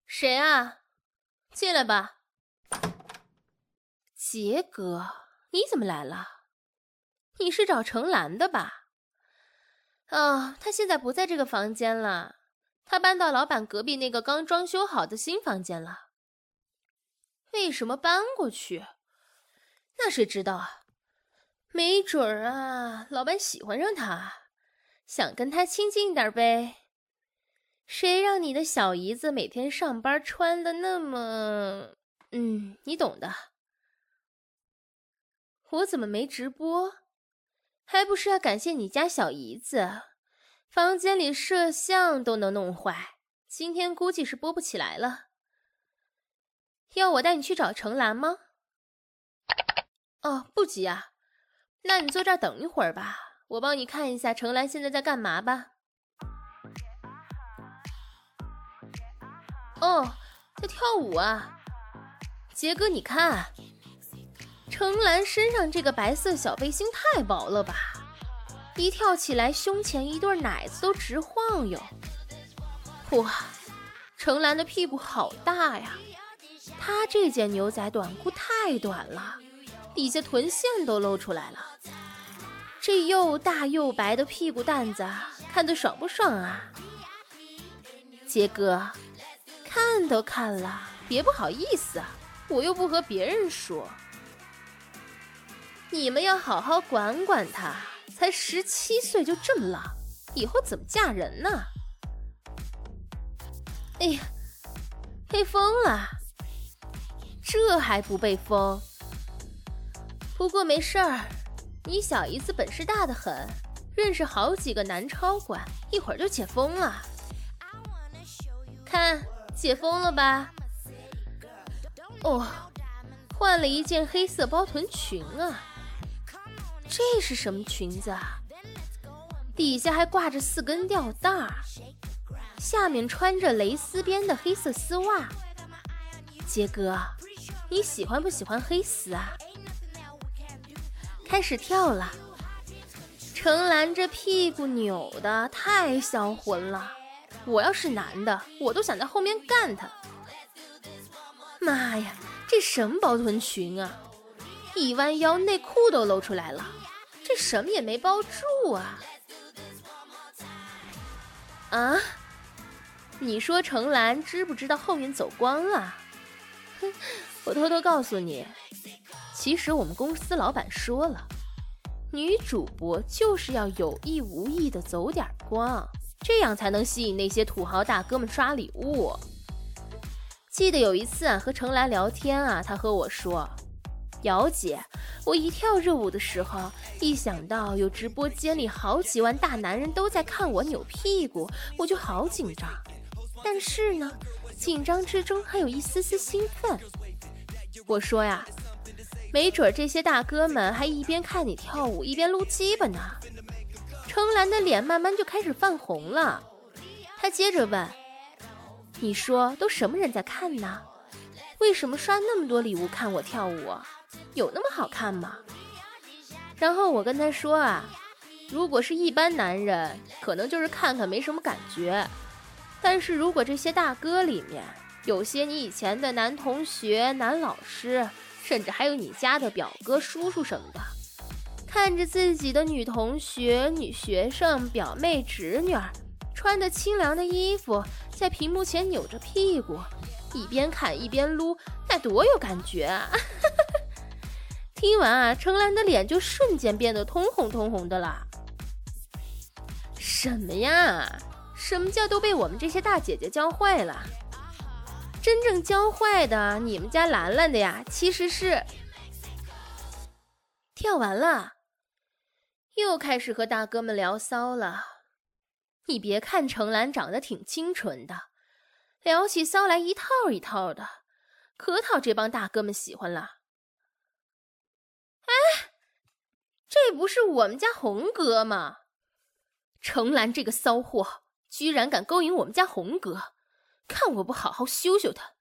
谁啊？进来吧。杰哥，你怎么来了？你是找程兰的吧？哦，他现在不在这个房间了，他搬到老板隔壁那个刚装修好的新房间了。为什么搬过去？那谁知道啊？没准儿啊，老板喜欢上他，想跟他亲近点呗。谁让你的小姨子每天上班穿的那么……你懂的。我怎么没直播？还不是要感谢你家小姨子，房间里摄像都能弄坏，今天估计是播不起来了。要我带你去找程兰吗？哦，不急啊，那你坐这儿等一会儿吧，我帮你看一下程兰现在在干嘛吧。哦，在跳舞啊。杰哥，你看，程兰身上这个白色小背心太薄了吧，一跳起来胸前一对奶子都直晃悠。哇，程兰的屁股好大呀，她这件牛仔短裤太短了，底下臀线都露出来了。这又大又白的屁股蛋子看得爽不爽啊？杰哥，看都看了，别不好意思啊，我又不和别人说。你们要好好管管他，才17岁就这么浪，以后怎么嫁人呢？哎呀，被封了，这还不被封？不过没事儿，你小姨子本事大得很，认识好几个男超管，一会儿就解封了。看，解封了吧？哦，换了一件黑色包臀裙啊。这是什么裙子啊？底下还挂着4根吊带，下面穿着蕾丝边的黑色丝袜。杰哥，你喜欢不喜欢黑丝啊？开始跳了，程兰这屁股扭的太销魂了，我要是男的，我都想在后面干他。妈呀，这什么包臀裙啊？一弯腰内裤都露出来了，这什么也没包住啊！啊？你说程兰知不知道后面走光了？哼，我偷偷告诉你，其实我们公司老板说了，女主播就是要有意无意的走点光，这样才能吸引那些土豪大哥们刷礼物。记得有一次啊，和程兰聊天啊，她和我说，姚姐，我一跳热舞的时候，一想到有直播间里好几万大男人都在看我扭屁股，我就好紧张。但是呢，紧张之中还有一丝丝兴奋。我说呀，没准这些大哥们还一边看你跳舞一边撸鸡巴呢。程兰的脸慢慢就开始泛红了，她接着问，你说都什么人在看呢？为什么刷那么多礼物看我跳舞？有那么好看吗？然后我跟他说啊，如果是一般男人，可能就是看看没什么感觉，但是如果这些大哥里面有些你以前的男同学、男老师，甚至还有你家的表哥、叔叔什么的，看着自己的女同学、女学生、表妹、侄女穿着清凉的衣服，在屏幕前扭着屁股，一边看一边撸，那多有感觉啊！听完啊，程兰的脸就瞬间变得通红通红的了。什么呀？什么叫都被我们这些大姐姐教坏了？真正教坏的，你们家兰兰的呀，其实是……跳完了，又开始和大哥们聊骚了。你别看程兰长得挺清纯的，聊起骚来一套一套的，可讨这帮大哥们喜欢了。哎，这不是我们家红哥吗？程兰这个骚货，居然敢勾引我们家红哥，看我不好好羞羞他。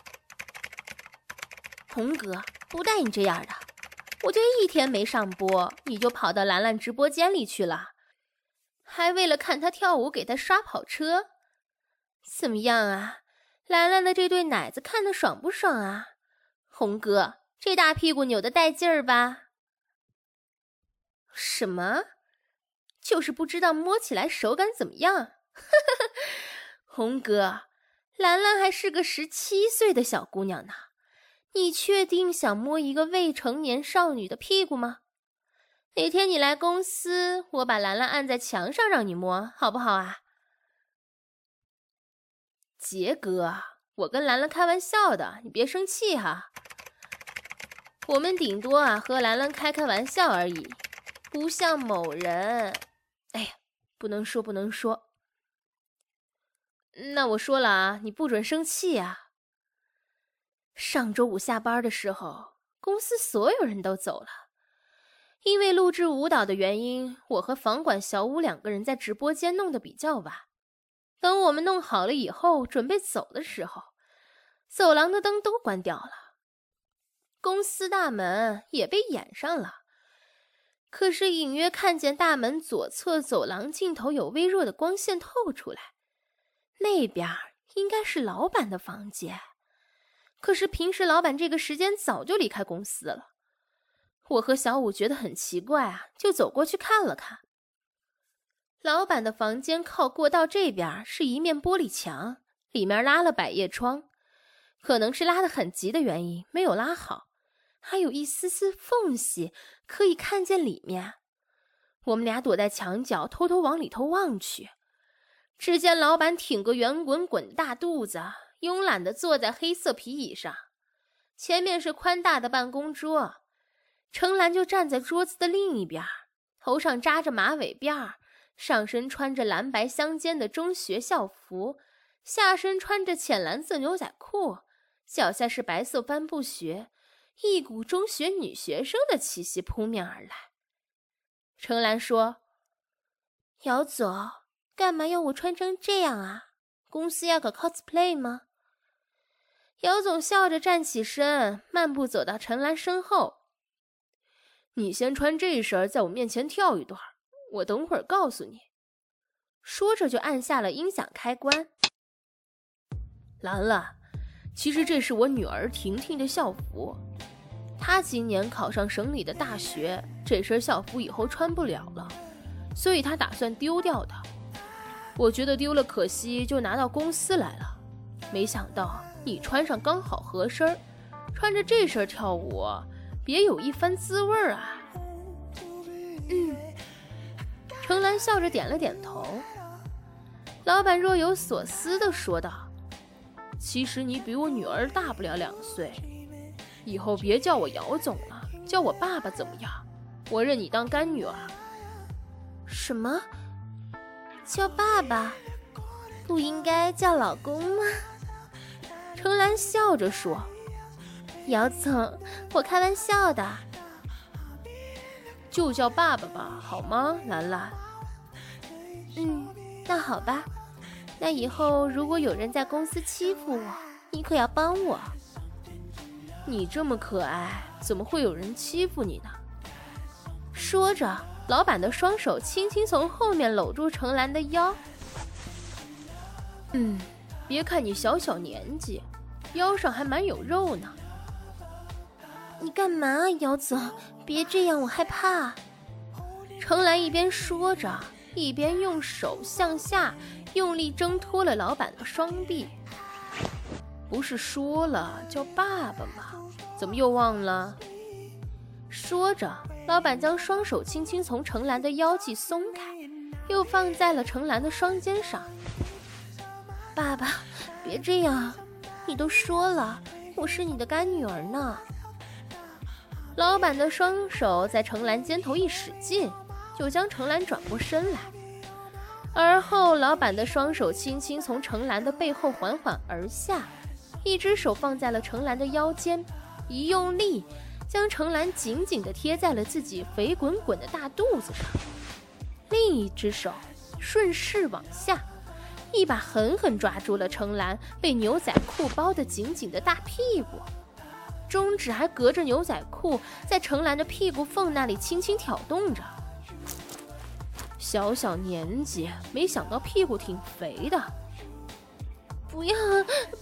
红哥，不带你这样的，我就一天没上播，你就跑到兰兰直播间里去了，还为了看她跳舞给她刷跑车。怎么样啊？ 兰兰的这对奶子看得爽不爽啊？红哥，这大屁股扭得带劲儿吧？什么？就是不知道摸起来手感怎么样？红哥，兰兰还是个17岁的小姑娘呢，你确定想摸一个未成年少女的屁股吗？哪天你来公司，我把兰兰按在墙上让你摸，好不好啊？杰哥，我跟兰兰开玩笑的，你别生气哈。我们顶多和兰兰开玩笑而已，不像某人。哎呀，不能说。那我说了你不准生气啊。上周五下班的时候，公司所有人都走了，因为录制舞蹈的原因，我和房管小武2个人在直播间弄得比较晚。等我们弄好了以后，准备走的时候，走廊的灯都关掉了，公司大门也被掩上了。可是隐约看见大门左侧走廊尽头有微弱的光线透出来，那边应该是老板的房间。可是平时老板这个时间早就离开公司了。我和小武觉得很奇怪就走过去看了看。老板的房间靠过道这边是一面玻璃墙，里面拉了百叶窗，可能是拉得很急的原因，没有拉好，还有一丝丝缝隙可以看见里面。我们俩躲在墙角偷偷往里头望去，只见老板挺个圆滚滚的大肚子，慵懒地坐在黑色皮椅上，前面是宽大的办公桌，程兰就站在桌子的另一边，头上扎着马尾辫，上身穿着蓝白相间的中学校服，下身穿着浅蓝色牛仔裤，脚下是白色帆布鞋，一股中学女学生的气息扑面而来。程兰说：姚总，干嘛要我穿成这样啊？公司要搞 cosplay 吗？姚总笑着站起身，漫步走到程兰身后。你先穿这身在我面前跳一段，我等会儿告诉你。说着就按下了音响开关。兰兰，其实这是我女儿婷婷的校服，她今年考上省里的大学，这身校服以后穿不了了，所以她打算丢掉的。我觉得丢了可惜，就拿到公司来了。没想到你穿上刚好合身，穿着这身跳舞，别有一番滋味啊。程兰笑着点了点头。老板若有所思地说道：其实你比我女儿大不了2岁，以后别叫我姚总了，叫我爸爸怎么样？我认你当干女儿。什么？叫爸爸？不应该叫老公吗？程兰笑着说：姚总，我开玩笑的。就叫爸爸吧，好吗，兰兰？那好吧。那以后如果有人在公司欺负我，你可要帮我。你这么可爱，怎么会有人欺负你呢？说着，老板的双手轻轻从后面搂住程兰的腰。别看你小年纪，腰上还蛮有肉呢。你干嘛，姚总？别这样，我害怕。程兰一边说着，一边用手向下用力挣脱了老板的双臂。不是说了叫爸爸吗？怎么又忘了？说着，老板将双手轻轻从程兰的腰际松开，又放在了程兰的双肩上。爸爸，别这样，你都说了，我是你的干女儿呢。老板的双手在程兰肩头一使劲，就将程兰转过身来。而后老板的双手轻轻从程兰的背后缓缓而下，一只手放在了程兰的腰间，一用力将程兰紧紧地贴在了自己肥滚滚的大肚子上，另一只手顺势往下，一把狠狠抓住了程兰被牛仔裤包得紧紧的大屁股，中指还隔着牛仔裤在程兰的屁股缝那里轻轻挑动着。小年纪，没想到屁股挺肥的。不要，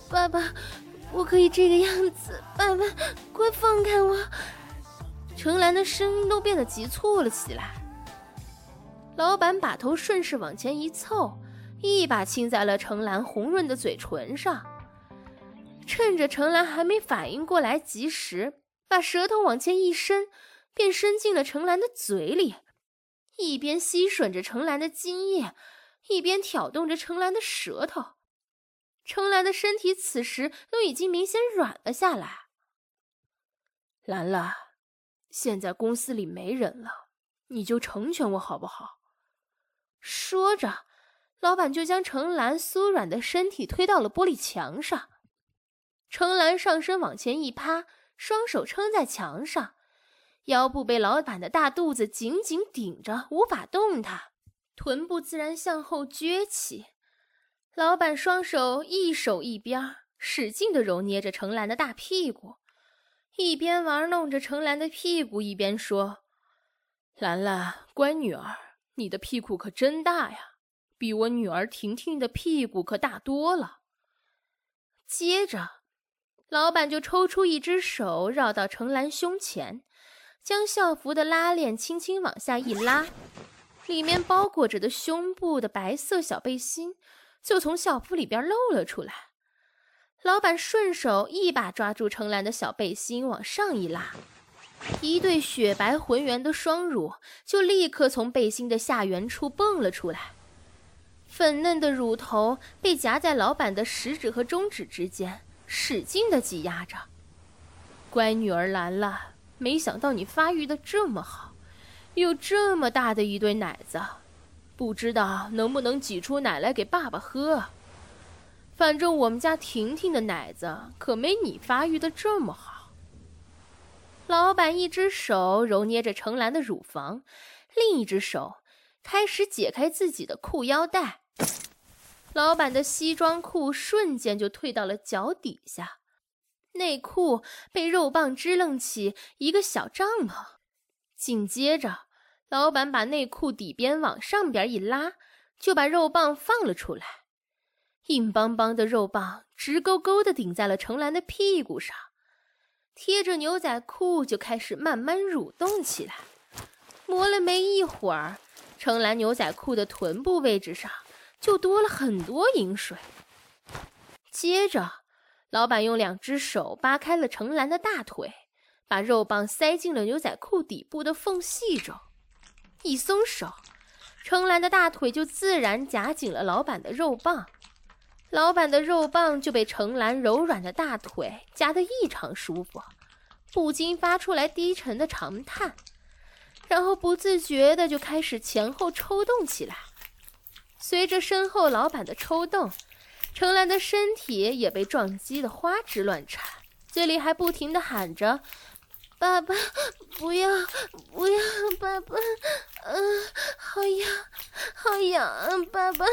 爸爸，不可以这个样子，爸爸，快放开我！程兰的声音都变得急促了起来。老板把头顺势往前一凑，一把亲在了程兰红润的嘴唇上，趁着程兰还没反应过来及时，把舌头往前一伸，便伸进了程兰的嘴里，一边吸吮着程兰的精液，一边挑动着程兰的舌头。程兰的身体此时都已经明显软了下来。兰兰，现在公司里没人了，你就成全我好不好？说着，老板就将程兰酥软的身体推到了玻璃墙上。程兰上身往前一趴，双手撑在墙上，腰部被老板的大肚子紧紧顶着，无法动弹，臀部自然向后撅起。老板双手一手一边，使劲地揉捏着程兰的大屁股，一边玩弄着程兰的屁股，一边说：兰兰，乖女儿，你的屁股可真大呀，比我女儿婷婷的屁股可大多了。接着老板就抽出一只手绕到程兰胸前，将校服的拉链轻轻往下一拉，里面包裹着的胸部的白色小背心就从校服里边露了出来。老板顺手一把抓住程兰的小背心往上一拉，一对雪白浑圆的双乳就立刻从背心的下缘处蹦了出来，粉嫩的乳头被夹在老板的食指和中指之间，使劲地挤压着。乖女儿兰兰，没想到你发育得这么好，有这么大的一对奶子，不知道能不能挤出奶来给爸爸喝。反正我们家婷婷的奶子可没你发育得这么好。老板一只手揉捏着程兰的乳房，另一只手开始解开自己的裤腰带。老板的西装裤瞬间就退到了脚底下，内裤被肉棒支棱起一个小帐篷。紧接着，老板把内裤底边往上边一拉，就把肉棒放了出来。硬邦邦的肉棒直勾勾地顶在了程兰的屁股上，贴着牛仔裤就开始慢慢蠕动起来。磨了没一会儿，程兰牛仔裤的臀部位置上就多了很多饮水。接着，老板用两只手扒开了程兰的大腿，把肉棒塞进了牛仔裤底部的缝隙中。一松手，程兰的大腿就自然夹紧了老板的肉棒，老板的肉棒就被程兰柔软的大腿夹得异常舒服，不禁发出来低沉的长叹，然后不自觉地就开始前后抽动起来。随着身后老板的抽动，程兰的身体也被撞击得花枝乱颤，嘴里还不停地喊着：爸爸，不要，不要，爸爸，好痒，好痒，爸爸。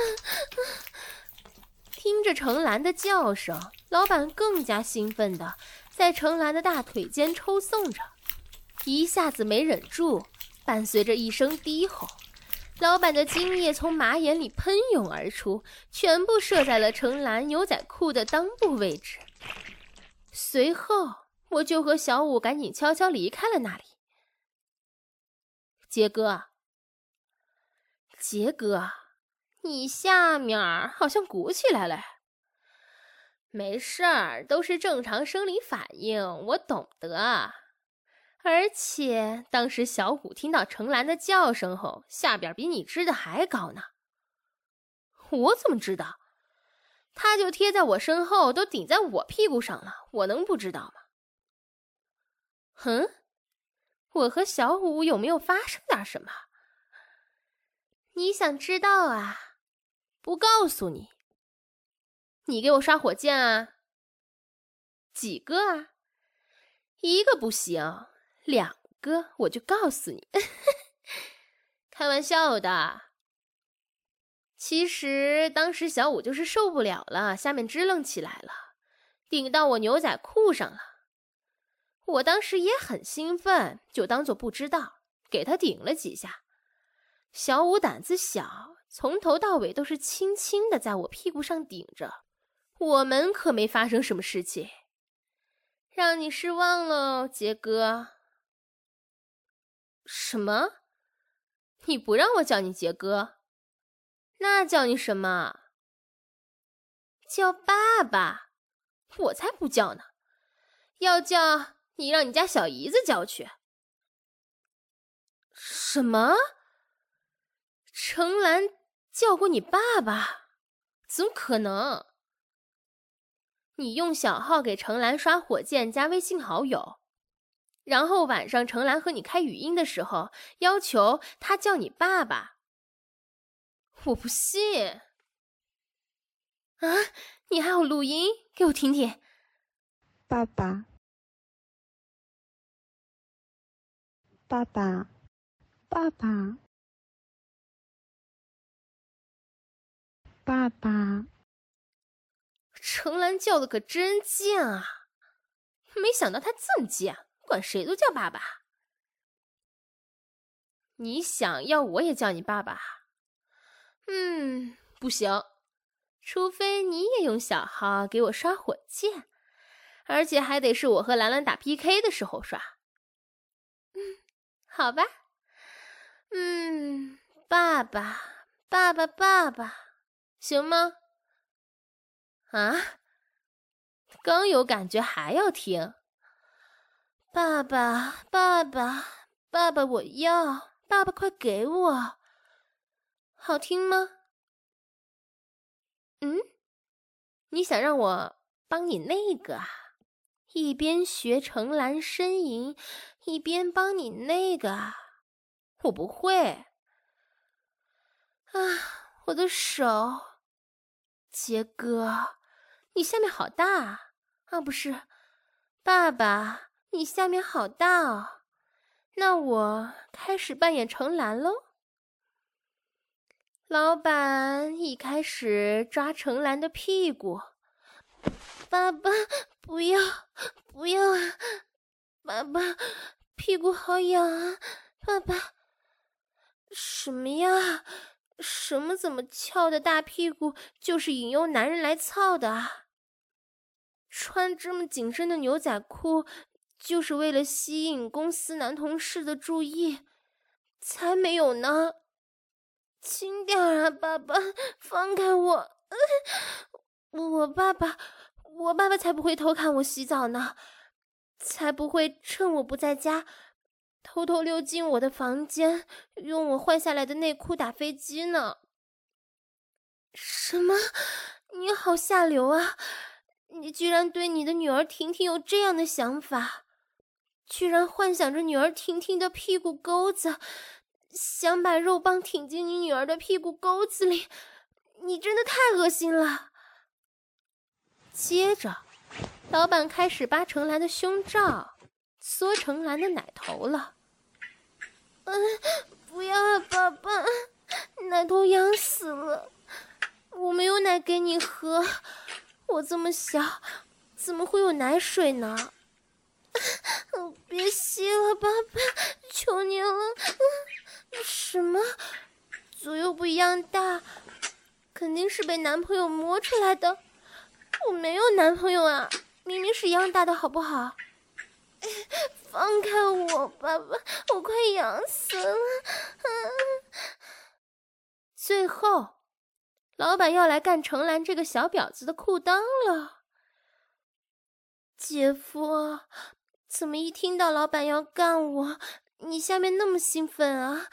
听着程兰的叫声，老板更加兴奋地在程兰的大腿间抽送着，一下子没忍住，伴随着一声低吼，老板的精液从马眼里喷涌而出，全部射在了程兰牛仔裤的裆部位置。随后我就和小五赶紧悄悄离开了那里。杰哥，你下面好像鼓起来了。没事儿，都是正常生理反应，我懂得。而且当时小虎听到程兰的叫声后，下边比你支的还高呢。我怎么知道？他就贴在我身后，都顶在我屁股上了，我能不知道吗？我和小虎有没有发生点什么？你想知道啊？不告诉你。你给我刷火箭啊？几个啊？一个不行，2个我就告诉你。开玩笑的。其实当时小五就是受不了了，下面支棱起来了，顶到我牛仔裤上了。我当时也很兴奋，就当作不知道，给他顶了几下。小五胆子小，从头到尾都是轻轻的在我屁股上顶着， 我们可没发生什么事情，让你失望喽，杰哥。什么？你不让我叫你杰哥，那叫你什么？叫爸爸？我才不叫呢，要叫你让你家小姨子叫去。什么？程兰叫过你爸爸？怎么可能？你用小号给程兰刷火箭加微信好友，然后晚上程兰和你开语音的时候，要求他叫你爸爸。我不信。啊，你还有录音？给我听听。 爸爸，爸爸，爸爸，爸爸。 程兰叫的可真贱啊，没想到他这么贱，管谁都叫爸爸。你想要我也叫你爸爸？不行，除非你也用小号给我刷火箭，而且还得是我和兰兰打 PK 的时候刷。好吧。爸爸，爸爸，爸爸，行吗？啊？刚有感觉还要听？爸爸，爸爸，爸爸，我要，爸爸快给我。好听吗？你想让我帮你那个啊？一边学程兰呻吟，一边帮你那个啊？我不会。啊，我的手。杰哥，你下面好大啊！不是，爸爸，你下面好大哦。那我开始扮演程兰喽。老板一开始抓程兰的屁股。爸爸，不要，不要啊！爸爸，屁股好痒啊！爸爸，什么呀？什么怎么翘的大屁股就是引诱男人来操的啊？穿这么紧身的牛仔裤就是为了吸引公司男同事的注意？才没有呢！轻点啊，爸爸，放开我！我爸爸才不会偷看我洗澡呢，才不会趁我不在家偷偷溜进我的房间，用我换下来的内裤打飞机呢。什么？你好下流啊！你居然对你的女儿婷婷有这样的想法，居然幻想着女儿婷婷的屁股沟子，想把肉棒挺进你女儿的屁股沟子里，你真的太恶心了。接着，老板开始扒程兰的胸罩，缩程兰的奶头了。不要啊，爸爸，奶头痒死了，我没有奶给你喝，我这么小，怎么会有奶水呢？别吸了，爸爸，求你了。什么？左右不一样大，肯定是被男朋友摸出来的。我没有男朋友啊，明明是一样大的，好不好？放开我，爸爸，我快痒死了。最后，老板要来干程兰这个小婊子的裤裆了。姐夫，怎么一听到老板要干我，你下面那么兴奋啊？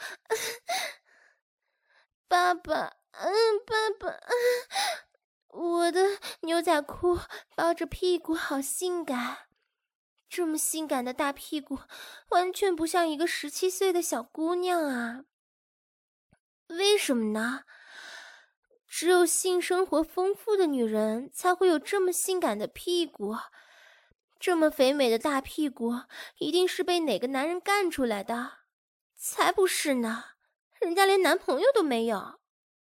爸爸，爸爸，我的牛仔裤包着屁股好性感，这么性感的大屁股完全不像一个17岁的小姑娘啊。为什么呢？只有性生活丰富的女人才会有这么性感的屁股，这么肥美的大屁股一定是被哪个男人干出来的。才不是呢，人家连男朋友都没有。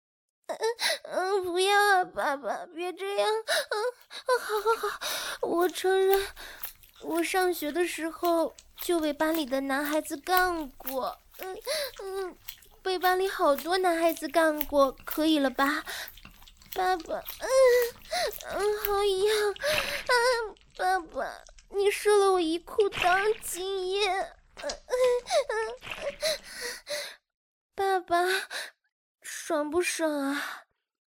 不要啊，爸爸，别这样。好，我承认，我上学的时候就被班里的男孩子干过。被班里好多男孩子干过，可以了吧？ 爸爸，好痒，爸爸，你射了我一裤裆，今夜，爸爸，爽不爽啊？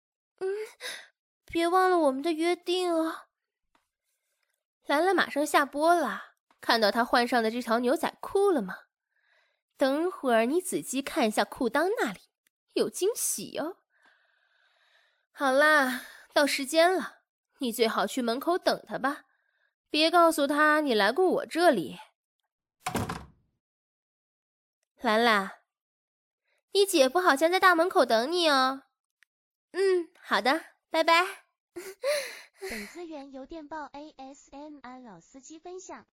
别忘了我们的约定哦。兰兰马上下播了，看到她换上的这条牛仔裤了吗？等会儿你仔细看一下裤裆那里，有惊喜哦。好啦，到时间了，你最好去门口等他吧，别告诉他你来过我这里。兰兰，你姐夫好像在大门口等你哦。好的，拜拜。 本资源由电报 ASMR 老司机分享。